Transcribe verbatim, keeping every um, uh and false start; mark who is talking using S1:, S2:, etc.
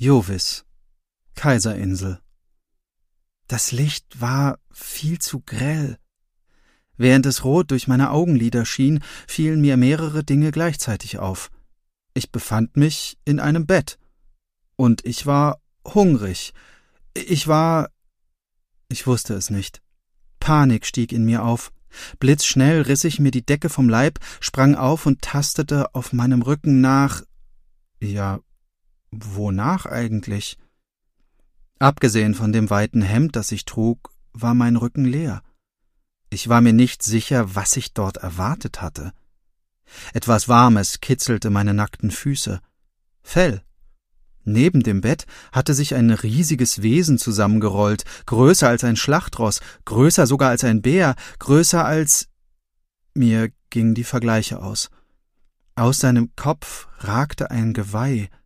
S1: Jovis, Kaiserinsel. Das Licht war viel zu grell. Während es rot durch meine Augenlider schien, fielen mir mehrere Dinge gleichzeitig auf. Ich befand mich in einem Bett. Und ich war hungrig. Ich war... Ich wusste es nicht. Panik stieg in mir auf. Blitzschnell riss ich mir die Decke vom Leib, sprang auf und tastete auf meinem Rücken nach... Ja, wonach eigentlich? Abgesehen von dem weiten Hemd, das ich trug, war mein Rücken leer. Ich war mir nicht sicher, was ich dort erwartet hatte. Etwas Warmes kitzelte meine nackten Füße. Fell. Neben dem Bett hatte sich ein riesiges Wesen zusammengerollt, größer als ein Schlachtross, größer sogar als ein Bär, größer als... Mir gingen die Vergleiche aus. Aus seinem Kopf ragte ein Geweih,